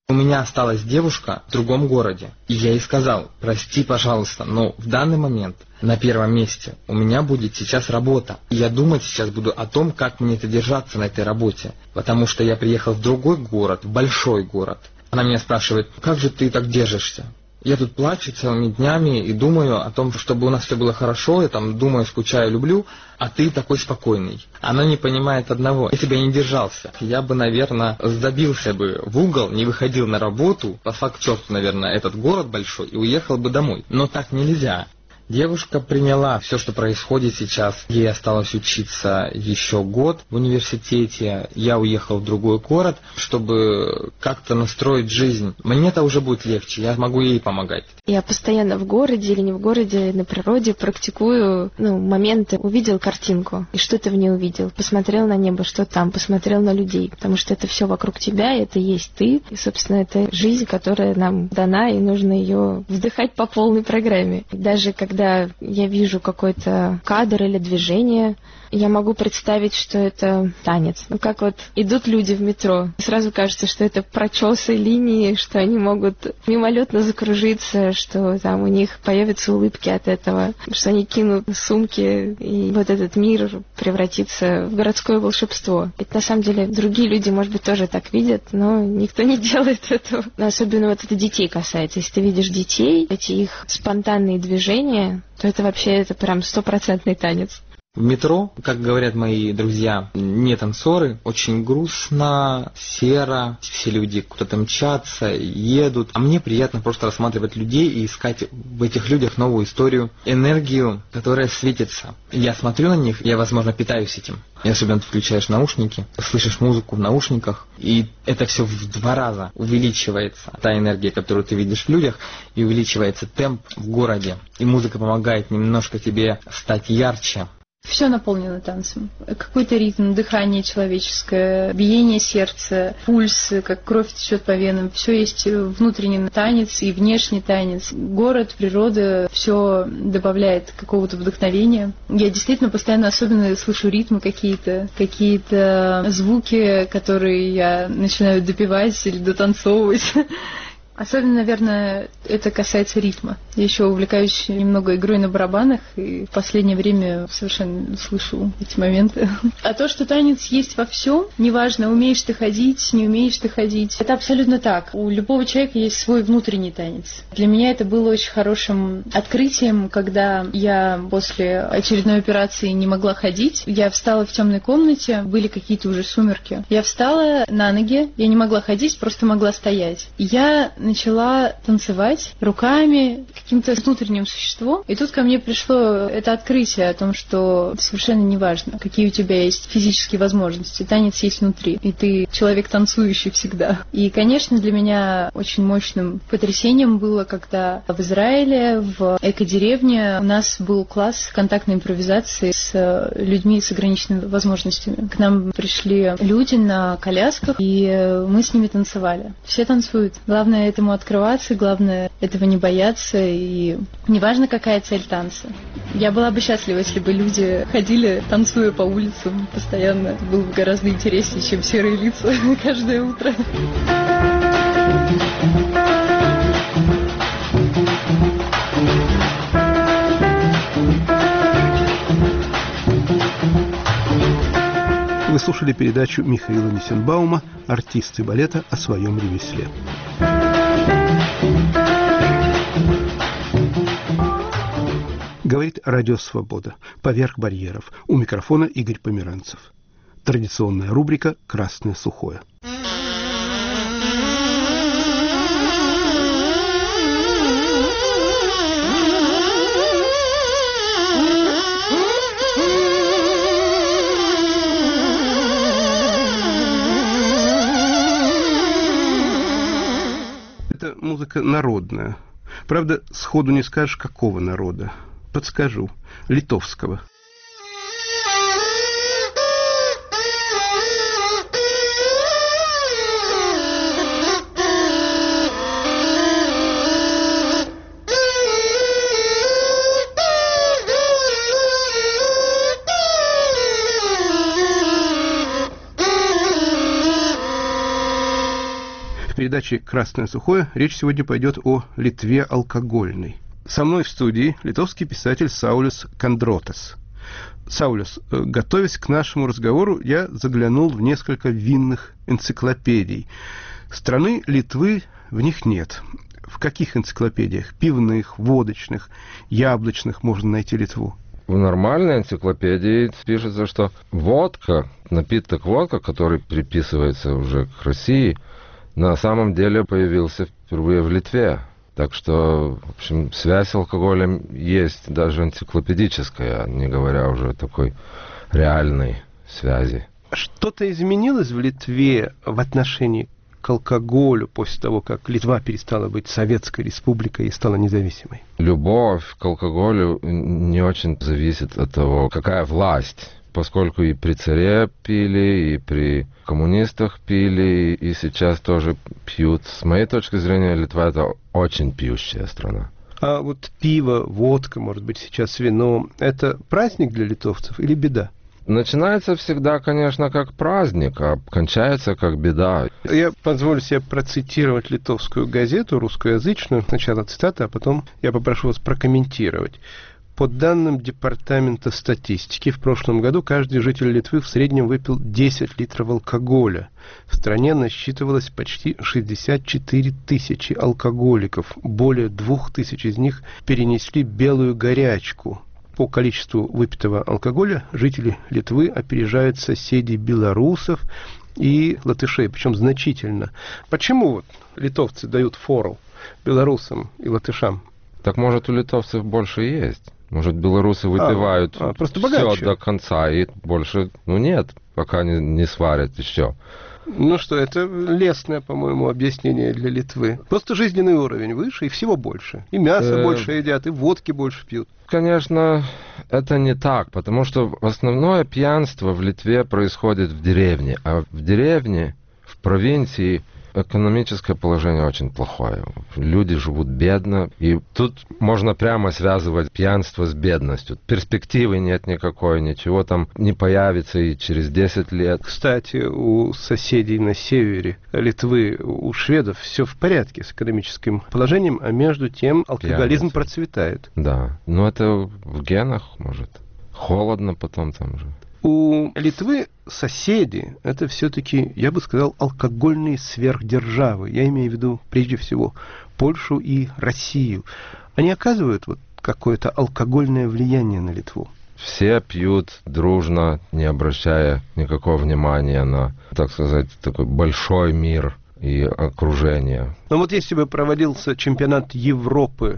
У меня осталась девушка в другом городе, и я ей сказал: прости, пожалуйста, но в данный момент на первом месте у меня будет сейчас работа. И я думать сейчас буду о том, как мне это держаться на этой работе, потому что я приехал в другой город, в большой город. Она меня спрашивает: как же ты так держишься? Я тут плачу целыми днями и думаю о том, чтобы у нас все было хорошо, я там думаю, скучаю, люблю, а ты такой спокойный. Она не понимает одного: если бы я не держался, я бы, наверное, забился бы в угол, не выходил на работу, послал к черту, наверное, этот город большой и уехал бы домой. Но так нельзя. Девушка приняла все, что происходит сейчас. Ей осталось учиться еще год в университете. Я уехал в другой город, чтобы как-то настроить жизнь. Мне-то уже будет легче, я могу ей помогать. Я постоянно в городе или не в городе, на природе практикую моменты. Увидел картинку, и что ты в ней увидел? Посмотрел на небо, что там? Посмотрел на людей. Потому что это все вокруг тебя, это есть ты. И, собственно, это жизнь, которая нам дана, и нужно ее вдыхать по полной программе. И даже когда я вижу какой-то кадр или движение, я могу представить, что это танец. Как вот идут люди в метро. Сразу кажется, что это прочесы линии, что они могут мимолетно закружиться, что там у них появятся улыбки от этого, что они кинут сумки, и вот этот мир превратится в городское волшебство. Ведь на самом деле другие люди, может быть, тоже так видят, но никто не делает этого. Но особенно вот это детей касается. Если ты видишь детей, эти их спонтанные движения, то это вообще прям 100% танец. В метро, как говорят мои друзья, не танцоры, очень грустно, серо, все люди куда-то мчатся, едут. А мне приятно просто рассматривать людей и искать в этих людях новую историю, энергию, которая светится. Я смотрю на них, я, возможно, питаюсь этим. И особенно ты включаешь наушники, слышишь музыку в наушниках, и это все в 2 раза увеличивается. Та энергия, которую ты видишь в людях, и увеличивается темп в городе. И музыка помогает немножко тебе стать ярче. Все наполнено танцем. Какой-то ритм, дыхание человеческое, биение сердца, пульс, как кровь течет по венам. Все есть внутренний танец и внешний танец. Город, природа, все добавляет какого-то вдохновения. Я действительно постоянно особенно слышу ритмы какие-то звуки, которые я начинаю допевать или дотанцовывать. Особенно, наверное, это касается ритма. Я еще увлекаюсь немного игрой на барабанах, и в последнее время совершенно слышу эти моменты. А то, что танец есть во всем, неважно, умеешь ты ходить, не умеешь ты ходить, это абсолютно так. У любого человека есть свой внутренний танец. Для меня это было очень хорошим открытием, когда я после очередной операции не могла ходить. Я встала в темной комнате, были какие-то уже сумерки. Я встала на ноги, я не могла ходить, просто могла стоять. Я начала танцевать руками, каким-то внутренним существом. И тут ко мне пришло это открытие о том, что совершенно неважно, какие у тебя есть физические возможности. Танец есть внутри, и ты человек танцующий всегда. И, конечно, для меня очень мощным потрясением было, когда в Израиле, в экодеревне, у нас был класс контактной импровизации с людьми с ограниченными возможностями. К нам пришли люди на колясках, и мы с ними танцевали. Все танцуют. Главное этому открываться, главное этого не бояться, и неважно, какая цель танца. Я была бы счастлива, если бы люди ходили, танцуя по улицам постоянно. Это было бы гораздо интереснее, чем серые лица каждое утро. Вы слушали передачу Михаила Нисенбаума «Артисты балета о своем ремесле». Говорит Радио Свобода. Поверх барьеров. У микрофона Игорь Померанцев. Традиционная рубрика «Красное сухое». Это музыка народная. Правда, сходу не скажешь, какого народа. Подскажу. Литовского. передаче «Красное сухое» речь сегодня пойдет о Литве алкогольной. Со мной в студии литовский писатель Саулис Кандротас. Саулис, готовясь к нашему разговору, я заглянул в несколько винных энциклопедий. Страны Литвы в них нет. В каких энциклопедиях? Пивных, водочных, яблочных можно найти Литву? В нормальной энциклопедии пишется, что водка, напиток водка, который приписывается уже к России, на самом деле появился впервые в Литве. Так что, в общем, связь с алкоголем есть даже энциклопедическая, не говоря уже о такой реальной связи. Что-то изменилось в Литве в отношении к алкоголю после того, как Литва перестала быть советской республикой и стала независимой? Любовь к алкоголю не очень зависит от того, какая власть. Поскольку и при царе пили, и при коммунистах пили, и сейчас тоже пьют. С моей точки зрения, Литва — это очень пьющая страна. А вот пиво, водка, может быть, сейчас вино — это праздник для литовцев или беда? Начинается всегда, конечно, как праздник, а кончается как беда. Я позволю себе процитировать литовскую газету, русскоязычную. Сначала цитата, а потом я попрошу вас прокомментировать. По данным Департамента статистики, в прошлом году каждый житель Литвы в среднем выпил 10 литров алкоголя. В стране насчитывалось почти 64 тысячи алкоголиков. Более 2000 из них перенесли белую горячку. По количеству выпитого алкоголя жители Литвы опережают соседей белорусов и латышей, причем значительно. Почему вот литовцы дают фору белорусам и латышам? Так может, у литовцев больше есть? Может, белорусы выпивают все до конца, и больше, нет, пока не сварят еще. Ну что, это лестное, по-моему, объяснение для Литвы. Просто жизненный уровень выше, и всего больше. И мясо больше едят, и водки больше пьют. Конечно, это не так, потому что основное пьянство в Литве происходит в деревне. А в деревне, в провинции, экономическое положение очень плохое. Люди живут бедно, и тут можно прямо связывать пьянство с бедностью. Перспективы нет никакой, ничего там не появится и через 10 лет. Кстати, у соседей на севере Литвы, у шведов все в порядке с экономическим положением, а между тем алкоголизм процветает. Да, но это в генах, может. Холодно потом там же. У Литвы соседи – это все-таки, я бы сказал, алкогольные сверхдержавы. Я имею в виду, прежде всего, Польшу и Россию. Они оказывают вот какое-то алкогольное влияние на Литву? Все пьют дружно, не обращая никакого внимания на, так сказать, такой большой мир и окружение. Но вот если бы проводился чемпионат Европы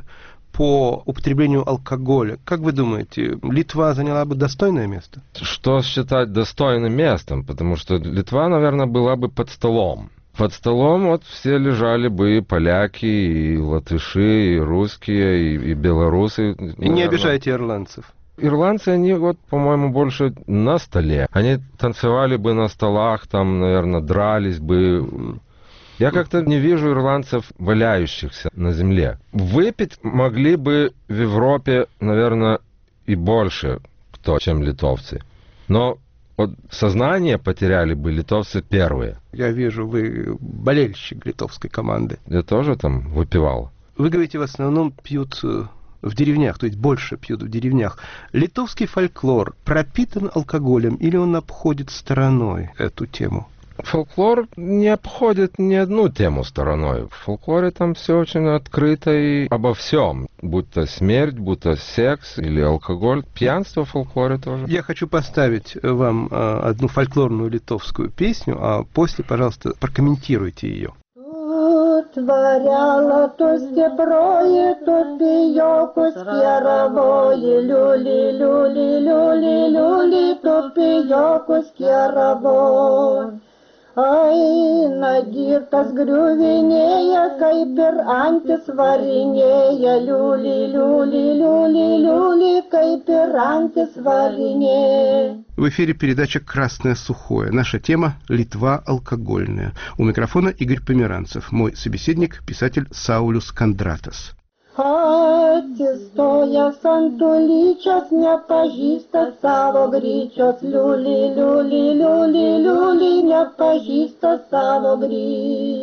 по употреблению алкоголя, как вы думаете, Литва заняла бы достойное место? Что считать достойным местом? Потому что Литва, наверное, была бы под столом. Под столом вот все лежали бы и поляки, и латыши, и русские, и белорусы. И наверное, не обижайте ирландцев. Ирландцы, они вот, по-моему, больше на столе. Они танцевали бы на столах, там, наверное, дрались бы. Я как-то не вижу ирландцев, валяющихся на земле. Выпить могли бы в Европе, наверное, и больше кто, чем литовцы. Но вот сознание потеряли бы литовцы первые. Я вижу, вы болельщик литовской команды. Я тоже там выпивал. Вы говорите, в основном пьют в деревнях, то есть больше пьют в деревнях. Литовский фольклор пропитан алкоголем или он обходит стороной эту тему? Фольклор не обходит ни одну тему стороной. В фольклоре там все очень открыто и обо всем. Будь то смерть, будь то секс или алкоголь. Пьянство в фольклоре тоже. Я хочу поставить вам одну фольклорную литовскую песню, а после, пожалуйста, прокомментируйте ее. Творяла то стеброе, то пиёку скеровое, люли, люли, люли, люли, то пиёку скеровое. Ай, нагирка сгрювенея, кайпер антис варенея, люли, люли, люли, люли, кайпер антис варенея. В эфире передача «Красное сухое». Наша тема – Литва алкогольная. У микрофона Игорь Померанцев. Мой собеседник – писатель Саулис Кандротас. Atsistoja santulyčios, nepažįsta savo gryčios, liuli, liuli, liuli, liuli, nepažįsta savo gryčios.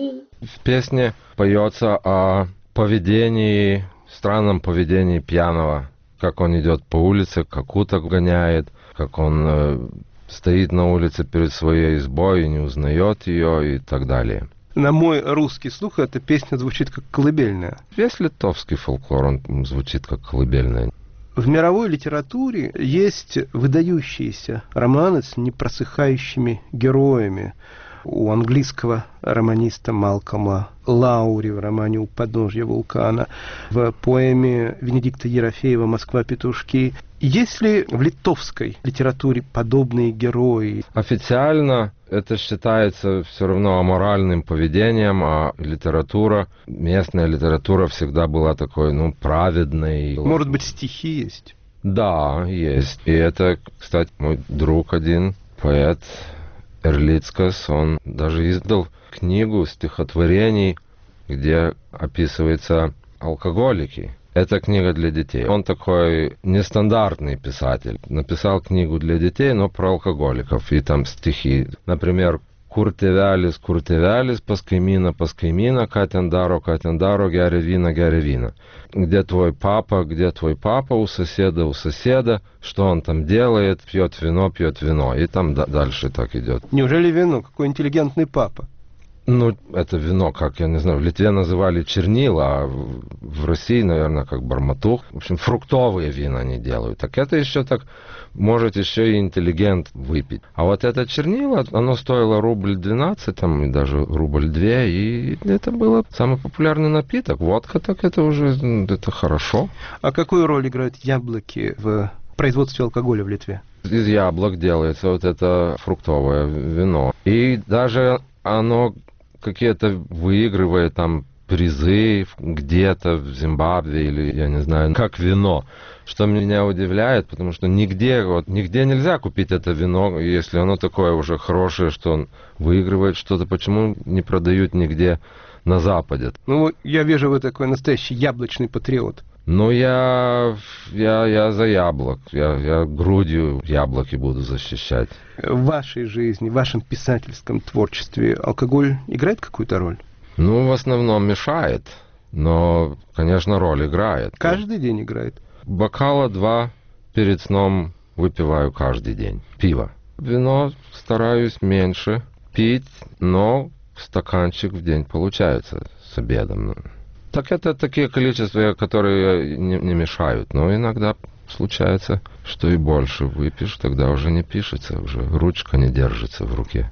В песне поется о поведении, странном поведении пьяного, как он идет по улице, как уток гоняет, как он стоит на улице перед своей избой и не узнает ее и так далее. На мой русский слух эта песня звучит как колыбельная. Весь литовский фольклор, он звучит как колыбельная. В мировой литературе есть выдающиеся романы с непросыхающими героями. У английского романиста Малкома Лаури в романе «У подножья вулкана», в поэме Венедикта Ерофеева «Москва-петушки». Есть ли в литовской литературе подобные герои? Официально это считается все равно аморальным поведением, а литература, местная литература всегда была такой, праведной. Может быть, стихи есть? Да, есть. И это, кстати, мой друг один, поэт Эрлицкас, он даже издал книгу стихотворений, где описываются алкоголики. Это книга для детей. Он такой нестандартный писатель. Написал книгу для детей, но про алкоголиков. И там стихи. Например, «Куртевялис, куртевялис, паскаймина, паскаймина, катендаро, гяря вина». Где твой папа, у соседа, что он там делает, пьет вино. И там дальше так идет. Неужели вино? Какой интеллигентный папа. Это вино, как, я не знаю, в Литве называли чернила, а в России, наверное, как барматух. В общем, фруктовые вина они делают. Так это еще так, может еще и интеллигент выпить. А вот это чернила, оно стоило 12 рублей, там, и даже 2 рубля, и это был самый популярный напиток. Водка, так это уже, это хорошо. А какую роль играют яблоки в производстве алкоголя в Литве? Из яблок делается вот это фруктовое вино. И даже оно какие-то выигрывает там призы где-то в Зимбабве или, я не знаю, как вино. Что меня удивляет, потому что нигде нельзя купить это вино, если оно такое уже хорошее, что он выигрывает что-то. Почему не продают нигде на Западе? Я вижу, вы такой настоящий яблочный патриот. Я за яблок. Я грудью яблоки буду защищать. В вашей жизни, в вашем писательском творчестве алкоголь играет какую-то роль? В основном мешает, но, конечно, роль играет. Каждый день играет? Бокала 2 перед сном выпиваю каждый день. Пиво. Вино стараюсь меньше пить, но стаканчик в день получается с обедом. Так это такие количества, которые не мешают. Но иногда случается, что и больше выпьешь, тогда уже не пишется, уже ручка не держится в руке.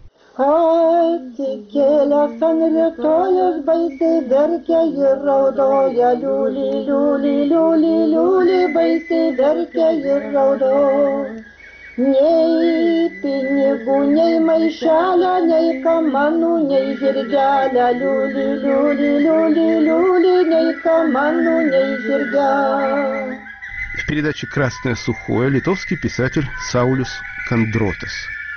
Atsikėlęs ant rytojus baisiai verkia ir raudoja, liuli, liuli, liuli, liuli, baisiai verkia ir raudoja. Nei pinigų, nei maišelio, nei kamanų, nei žirgelio, liuli, liuli, liuli, liuli, nei kamanų, nei žirgelio. В передаче «Красное сухое» литовский писатель Саулис Кандротес.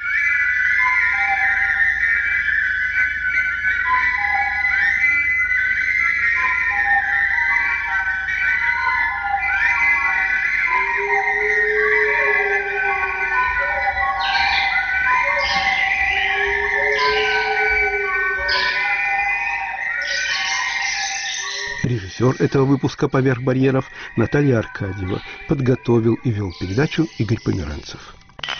Режиссер этого выпуска «Поверх барьеров» Наталья Аркадьева. Подготовил и вел передачу Игорь Померанцев.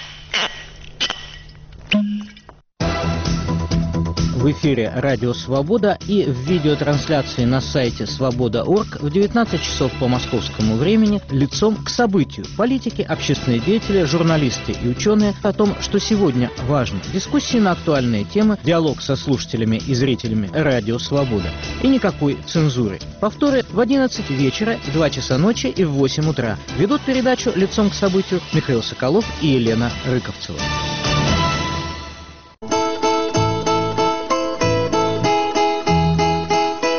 В эфире «Радио Свобода» и в видеотрансляции на сайте свобода.орг в 19 часов по московскому времени «Лицом к событию». Политики, общественные деятели, журналисты и ученые о том, что сегодня важно. Дискуссии на актуальные темы, диалог со слушателями и зрителями «Радио Свобода». И никакой цензуры. Повторы в 11 вечера, в 2 часа ночи и в 8 утра. Ведут передачу «Лицом к событию» Михаил Соколов и Елена Рыковцева.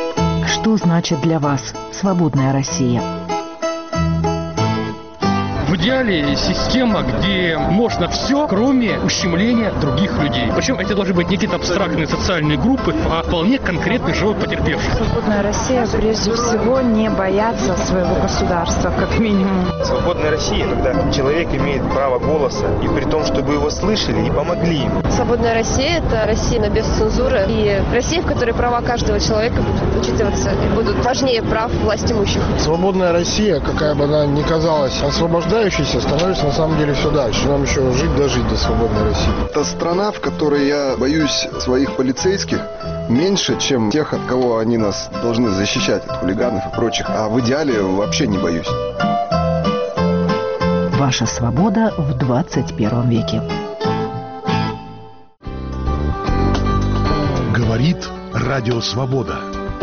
Что значит для вас свободная Россия? В В идеале система, где можно все, кроме ущемления других людей. Причем это должны быть не какие-то абстрактные социальные группы, а вполне конкретный живой потерпевший. Свободная Россия прежде всего не боятся своего государства, как минимум. Свободная Россия, когда человек имеет право голоса, и при том, чтобы его слышали и помогли ему. Свободная Россия – это Россия без цензуры и Россия, в которой права каждого человека будут учитываться и будут важнее прав власть имущих. Свободная Россия, какая бы она ни казалась освобождающейся, становится на самом деле все дальше. Нам еще жить дожить до свободной России. Это страна, в которой я боюсь своих полицейских меньше, чем тех, от кого они нас должны защищать, от хулиганов и прочих. А в идеале вообще не боюсь. Ваша свобода в 21 веке. Говорит Радио Свобода.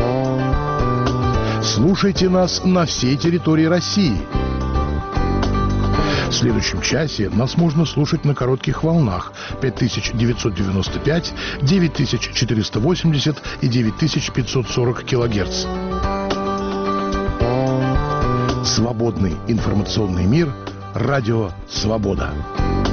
Слушайте нас на всей территории России. В следующем часе нас можно слушать на коротких волнах 5995, 9480 и 9540 килогерц. Свободный информационный мир. Радио Свобода.